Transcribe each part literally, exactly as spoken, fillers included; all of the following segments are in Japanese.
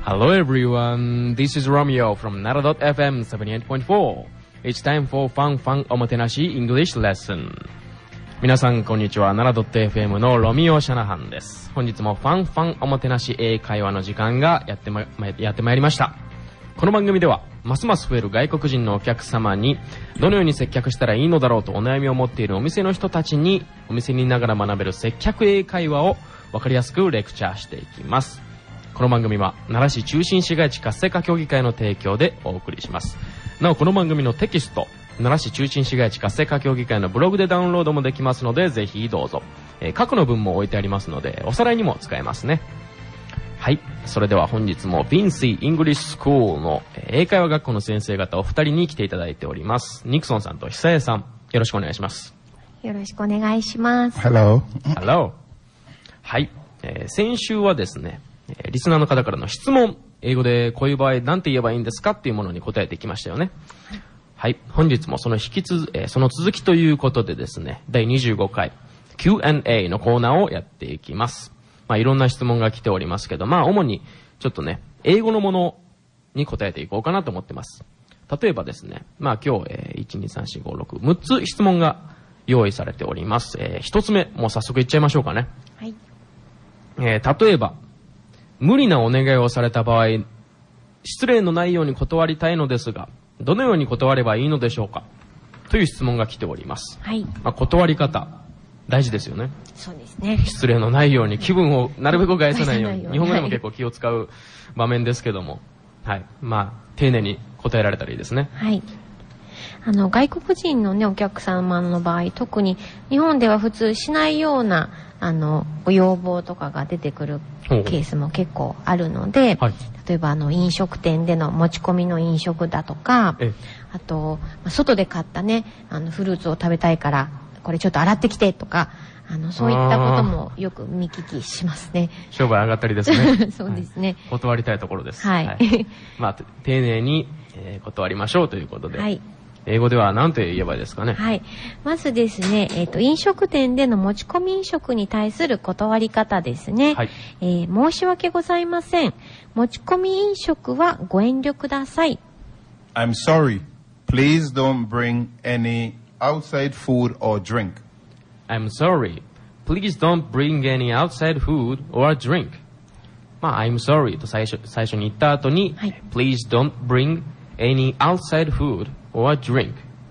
Hello everyone, this is Romeo from Nara dot F M seventy-eight point four. It's time for Fun Fun おもてなし English Lesson. 皆さんこんにちは、ナラ .fm のロミオ・シャナハンです。本日もファンファンおもてなし英会話の時間がやってま、やってまいりました。この番組ではますます増える外国人のお客様にどのように接客したらいいのだろうとお悩みを持っているお店の人たちにお店にいながら学べる接客英会話を分かりやすくレクチャーしていきます。この番組は奈良市中心市街地活性化協議会の提供でお送りします。なおこの番組のテキスト、奈良市中心市街地活性化協議会のブログでダウンロードもできますのでぜひどうぞ、えー、過去の文も置いてありますのでおさらいにも使えますね。はい、それでは本日も ビンシー English School の英会話学校の先生方お二人に来ていただいております。ニクソンさんと久江さん、よろしくお願いします。 よろしくお願いします。 Hello Hello はい、えー、先週はですねリスナーの方からの質問、英語でこういう場合何て言えばいいんですかっていうものに答えてきましたよね。はい、本日もその引きつ、えー、その続きということでですねだいにじゅうごかい キューアンドエー のコーナーをやっていきます。まあいろんな質問が来ておりますけど、まあ主にちょっとね英語のものに答えていこうかなと思ってます。例えばですねまあ今日、えー、いちにさんしごろくむっつ質問が用意されております。えー、ひとつめもう早速いっちゃいましょうかね。 はい、 えー、例えば無理なお願いをされた場合、失礼のないように断りたいのですが、どのように断ればいいのでしょうかという質問が来ております。 はい。 まあ、断り方、大事ですよね。 そうですね。 失礼のないように、気分をなるべく害さないように、日本語でも結構気を使う場面ですけども、はい。まあ、丁寧に答えられたらいいですね。 はい。あの、外国人のね、お客様の場合、特に日本では普通しないような、あの、ご要望とかが出てくるケースも結構あるので、はい、例えばあの、飲食店での持ち込みの飲食だとか、あと、外で買ったね、あの、フルーツを食べたいから、これちょっと洗ってきてとか、あの、そういったこともよく見聞きしますね。 商売上がったりですね。 そうですね、 はい。断りたいところです。 はい。はい、 まあ、丁寧に、えー、断りましょうということで。 はい。 英語では何と言えばいいですかね。 はい。まずですね、えっと、飲食店での持ち込み飲食に対する断り方ですね。はい。えー、申し訳ございません。持ち込み飲食はご遠慮ください。 I'm sorry. Please don't bring any outside food or drink. I'm sorry. Please don't bring any outside food or drink. まあ、I'm sorry と最初、最初に言った後に、はい、Please don't bring any outside food or drink.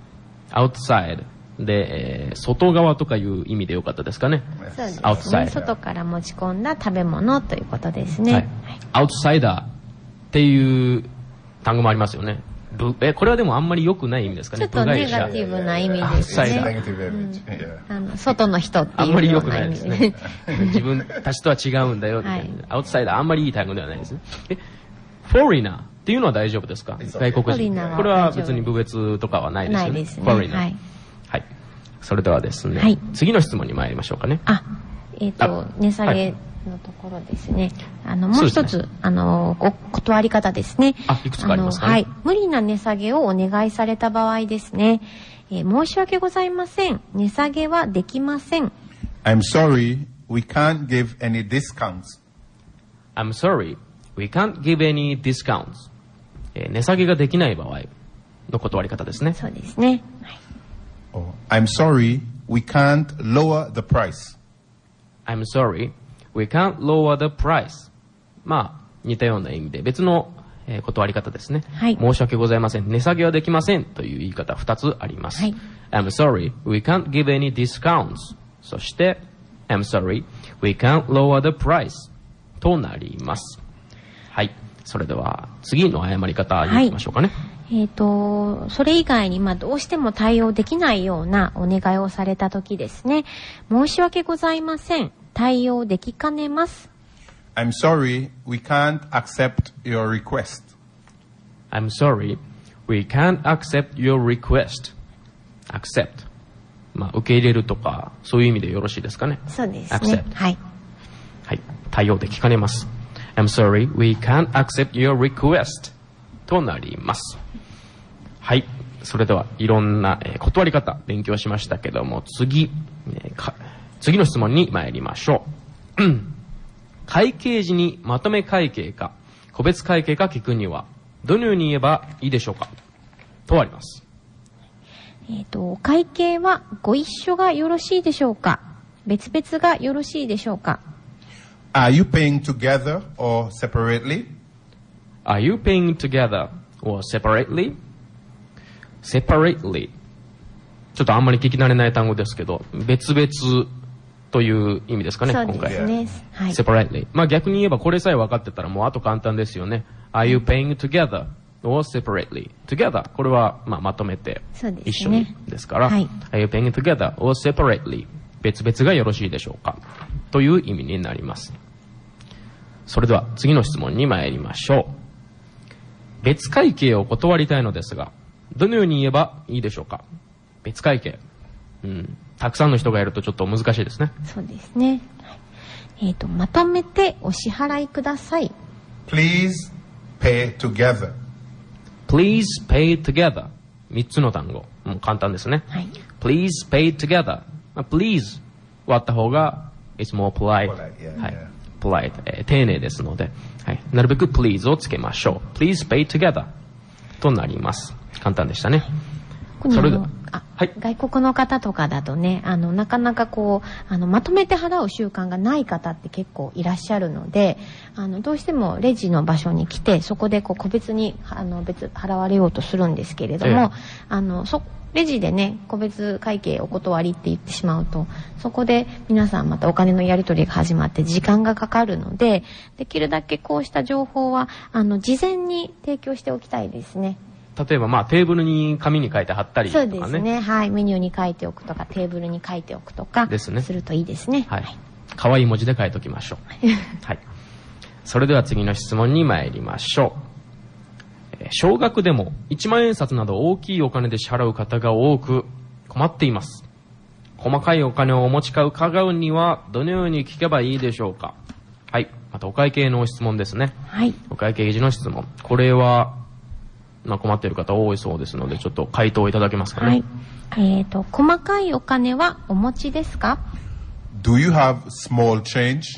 outside で、えー、外側とかいう意味でよかったですかね。 そうですね。 outside 外から持ち込んだ食べ物ということですね。はい。 outsider っていう単語もありますよね。ぶえこれはでもあんまり良くない意味ですかね。 ちょっとネガティブな意味ですね。うん、あの外の人っていうような意味で。あんまり良くないですね。 自分たちとは違うんだよ。はい、outsider あんまりいい単語ではないですね。え、foreignerっていうのは大丈夫ですか？外国人。これは別に部別とかはないですよね。 ないですね。 foreigner。 はい。 はい。それではですね、 はい、 次の質問に参りましょうかね。 あ、えっと、値下げのところですね。あの、もう一つ、ね、あの、お断り方ですね。 あ、いくつかありますかね。 はい。無理な値下げをお願いされた場合ですね。えー、申し訳ございません。値下げはできません。 I'm sorry, we can't give any discounts. I'm sorry, we can't give any discounts. えー、値下げができない場合の断り方ですね。 そうですね。はい。 Oh, I'm sorry, we can't lower the price. I'm sorry, we can't lower the price. まあ、似たような意味で別の、えー、断り方ですね。 はい。 申し訳ございません。値下げはできませんという言い方ふたつあります。はい。I'm sorry, we can't give any discounts. そして、I'm sorry, we can't lower the price. となります。はい。それでは、次の謝り方に行きましょうかね。はい、 えっと、それ以外に、まあ、どうしても対応できないようなお願いをされたときですね。申し訳ございません。対応できかねます。 I'm sorry, we can't accept your request. I'm sorry, we can't accept your request. accept. まあ、受け入れるとか、そういう意味でよろしいですかね。 そうですね。 accept. はい。 はい。対応できかねます。I'm sorry, we can't accept your request. となります。はい。それでは、いろんな、えー、断り方、勉強しましたけども、次、えー、か次の質問に参りましょう。会計時にまとめ会計か、 個別会計か聞くには、どのように言えばいいでしょうかとあります。 えっと、会計はご一緒がよろしいでしょうか？別々がよろしいでしょうか？ Are you paying together or separately? Are you paying together or separately? Separately. ちょっとあんまり聞き慣れない単語ですけど、別々という意味ですかね、 そうですね。はい。 separately。まあ逆に言えばこれさえ分かってたらもうあと簡単ですよね。Are you paying together or separately? Together。これはまあまとめて一緒にですから。 はい。 Are you paying together or separately? 別々がよろしいでしょうかという意味になります。それでは次の質問に参りましょう。別会計を断りたいのですが、どのように言えばいいでしょうか？別会計。うん。たくさんの人がいるとちょっと難しいですね。 そうですね。えっと、まとめてお支払いください。 Please pay together. Please pay together. 三つの単語。もう簡単ですね。 はい。 Please pay together. Please はあった方が it's more polite. Polite, yeah, はい。 yeah. polite、えー、丁寧ですので、はい。なるべく please をつけましょう。Please pay together となります。簡単でしたね。それでは、 あ、 はい、 外国の方とかだとね、あの、なかなかこう、あの、まとめて払う習慣がない方って結構いらっしゃるので、あの、どうしてもレジの場所に来て、そこでこう、個別に、あの、別、払われようとするんですけれども、ええ、あの、そ、レジでね、個別会計お断りって言ってしまうと、そこで皆さんまたお金のやり取りが始まって時間がかかるので、できるだけこうした情報は、あの、事前に提供しておきたいですね。 例えばまあテーブルに紙に書いて貼ったりとかね。 そうですね。はい。メニューに書いておくとか、テーブルに書いておくとか、ですね。するといいですね。 はい。可愛い文字で書いておきましょう。はい。それでは次の質問に参りましょう。えー、少額でもいちまん円札など大きいお金で支払う方が多く困っています。細かいお金をお持ちか伺うにはどのように聞けばいいでしょうか。はい。またお会計の質問ですね。 はい。 お会計時の質問。これは、まあ、困っている方多いそうですので、ちょっと回答いただけますかね。 はい。えっと、細かいお金はお持ちですか？ Do you have small change?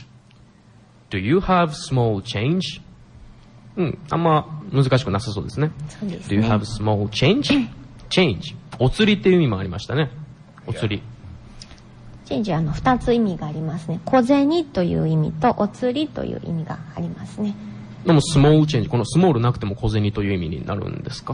Do you have small change? うん、あんま難しくなさそうですね。 そうですね。 Do you have small change? change. お釣りっていう意味もありましたね。お釣り。 チェンジはあの二つ意味がありますね。小銭という意味とお釣りという意味がありますね。 でもスモールチェンジ、このスモールなくても小銭という意味になるんですか？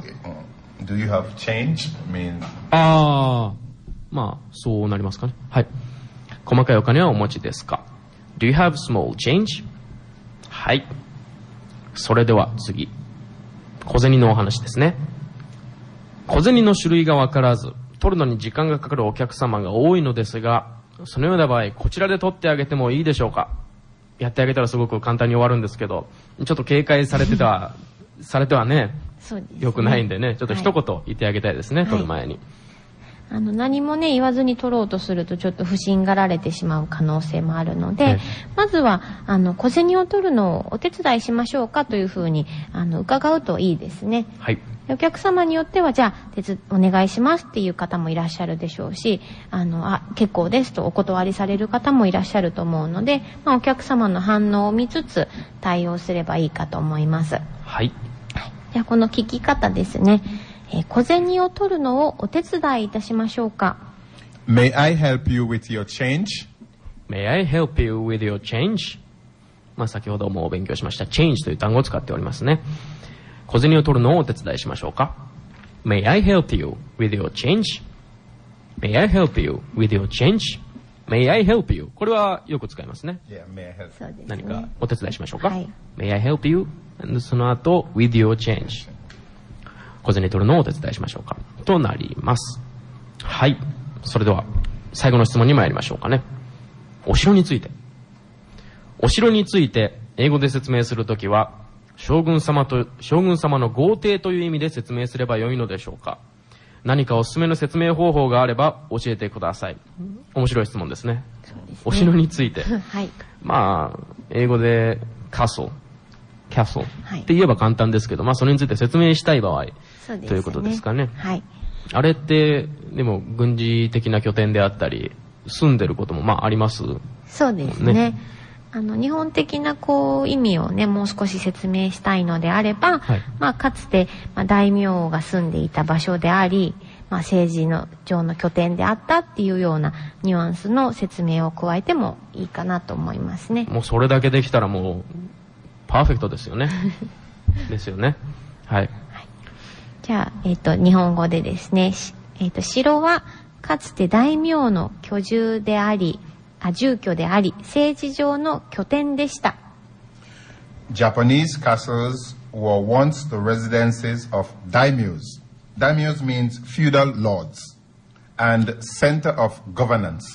Do you have change? I mean... ああ、まあそうなりますかね。はい。細かいお金はお持ちですか？ Do you have small change? はい。それでは次。小銭のお話ですね。小銭の種類がわからず、取るのに時間がかかるお客様が多いのですが、そのような場合、こちらで取ってあげてもいいでしょうか？やってあげたらすごく簡単に終わるんですけど、ちょっと警戒されてた、されてはね、 そうですね、 よくないんでね、ちょっと一言言ってあげたいですね、はい、取る前に。 あの何もね言わずに取ろうとするとちょっと不審がられてしまう可能性もあるので、ね、まずはあの小銭を取るのをお手伝いしましょうかというふうにあの伺うといいですね。 はい。 お客様によってはじゃあ手伝お願いしますっていう方もいらっしゃるでしょうし、あのあ結構ですとお断りされる方もいらっしゃると思うので、まあ、お客様の反応を見つつ対応すればいいかと思います。 はい。 じゃあこの聞き方ですね。えー、小銭を取るのをお手伝いいたしましょうか。 May I help you with your change? May I help you with your change? まあ先ほどもお勉強しました change という単語を使っておりますね。小銭を取るのをお手伝いしましょうか。 May I help you with your change? May I help you with your change? May I help you? これはよく使いますね。 Yeah, may I help you? そうですね。 何かお手伝いしましょうか。 はい、 May I help you? And その後 with your change。小銭取るのをお手伝いしましょうかとなります。はい。それでは最後の質問に参りましょうかね。お城について。お城について英語で説明するときは将軍様と将軍様の豪邸という意味で説明すればよいのでしょうか。何かおすすめの説明方法があれば教えてください。面白い質問ですね。 そうですね。 お城について。 はい。 まあ英語でカソル、キャソルって言えば簡単ですけど、まあそれについて説明したい場合。そうですね、ということですかね。 はい。 あれってでも軍事的な拠点であったり住んでることもまああります。 そうですね。 あの日本的なこう意味をねもう少し説明したいのであれば、はい、まあ、かつて、まあ、大名が住んでいた場所であり、まあ、政治の上の拠点であったっていうようなニュアンスの説明を加えてもいいかなと思いますね。 もうそれだけできたらもうパーフェクトですよね。ですよね。はい。はい、 じゃあ、えっと、日本語でですね、えっと、城はかつて大名の居住であり、あ、住居であり、政治上の拠点でした。 Japanese castles were once the residences of daimyos. Daimyos means feudal lords and center of governance.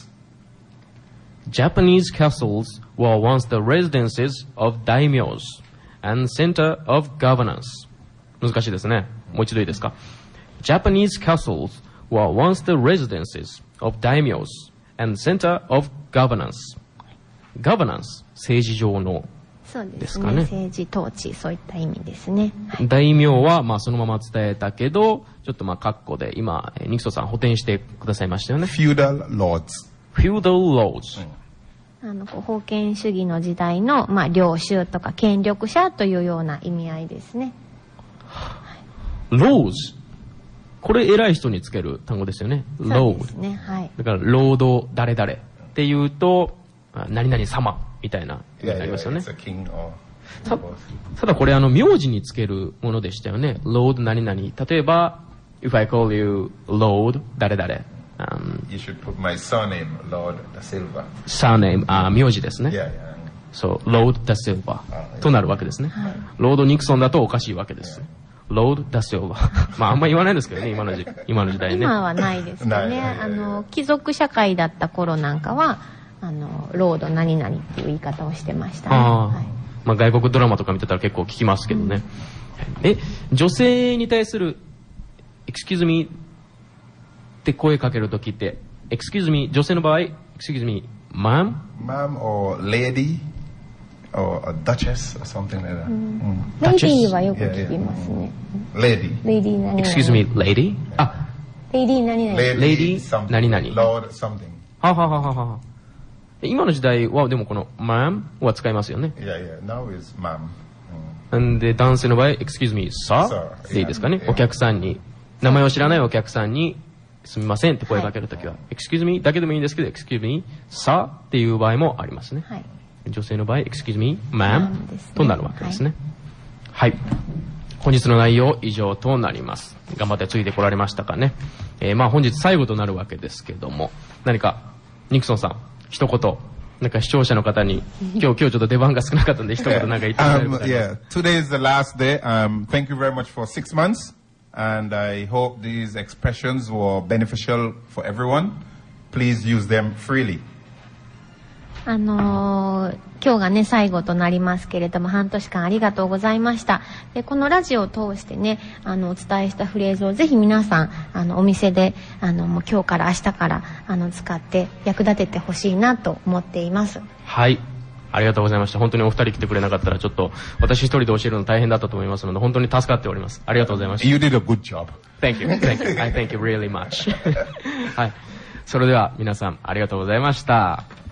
Japanese castles were once the residences of daimyos and center of governance. 難しいですね。もう一度いいですか？ Japanese castles were once the residences of daimyos and center of governance. Governance 政治上のそうですね。政治統治そういった意味ですね。 はい、大名はまあそのまま伝えたけど、ちょっとまあ括弧で今ニクソさん補填してくださいましたよね。 Feudal lords. Feudal lords. あの封建主義の時代のまあ領主とか権力者というような意味合いですね。 Lords。これ偉い人につける単語ですよね。 そうですね。はい。 だからロード誰々っていうと何々様みたいな意味になりますよね。た, ただこれあの名字につけるものでしたよね。Lord 何々。例えば If I call you Lord 誰々。Um, you should put my surname Lord Da Silva. Surname あ名字ですね。 Yeah, yeah. そう Lord Da Silva となるわけですね。はい、ロードニクソンだとおかしいわけです。ロードダシオーバー。まああんま言わないですけどね、今の時今の時代ね。 今はないですけどね。あの貴族社会だった頃なんかはあのロード何々っていう言い方をしてましたね。あ、はい、 まあ外国ドラマとか見てたら結構聞きますけどね。うん、え女性に対する excuse me って声かけるときって excuse me 女性の場合 excuse me ma'am ma'am or lady。or a duchess or something like that. レディーはよく聞きますね。 Lady. Lady 何々。 Excuse me, lady? あ、 Lady 何々。 Lady 何々。 Lord something. ははははは。今の時代はでもこの ma'am は使いますよね。 Yeah, yeah. Now is ma'am. なんで男性の場合 excuse me, sir でいいですかね。お客さんに名前を知らないお客さんにすみませんって声かけるときは excuse me だけでもいいんですけど excuse me, sir っていう場合もありますね。はい。女性の場合 excuse me ma'am、ね、となるわけですね。はい、はい、本日の内容以上となります。頑張ってついてこられましたかね。えー、まあ本日最後となるわけですけども、何かニクソンさん一言なんか視聴者の方に今日今日ちょっと出番が少なかったんで一言なんか言ってください。 um, yeah, today is the last day. Um, thank you very much for six months, and I hope these expressions were beneficial for everyone. Please use them freely. あのー、今日がね最後となりますけれども半年間ありがとうございました。でこのラジオを通してねあのお伝えしたフレーズをぜひ皆さんあのお店であのもう今日から明日からあの使って役立ててほしいなと思っています。 はい、ありがとうございました。本当にお二人来てくれなかったらちょっと私一人で教えるの大変だったと思いますので本当に助かっております。ありがとうございました。 You did a good job. Thank you, thank you, I thank you really much はい、それでは皆さんありがとうございました。